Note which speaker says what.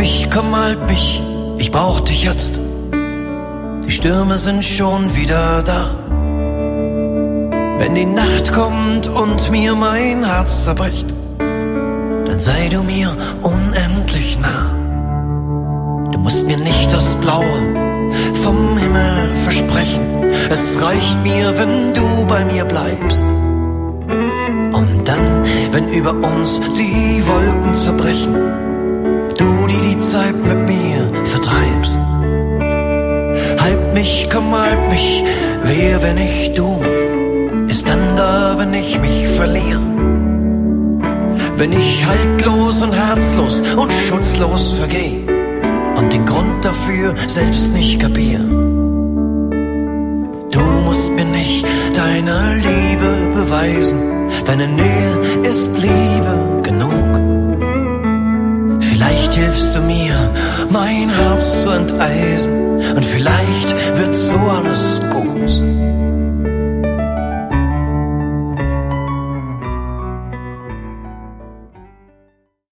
Speaker 1: komm, halt mich, ich brauch dich jetzt. Die Stürme sind schon wieder da. Wenn die Nacht kommt und mir mein Herz zerbricht, dann sei du mir unendlich nah. Du musst mir nicht das Blaue vom Himmel versprechen. Es reicht mir, wenn du bei mir bleibst. Und dann, wenn über uns die Wolken zerbrechen, du die Zeit mit mir vertreibst. Halt mich, komm, halt mich, wer, wenn nicht du, ist dann da, wenn ich mich verliere. Wenn ich haltlos und herzlos und schutzlos vergeh und den Grund dafür selbst nicht kapier. Du musst mir nicht deine Liebe beweisen, deine Nähe ist Liebe genug. Vielleicht hilfst du mir, mein Herz zu enteisen, und vielleicht wird so alles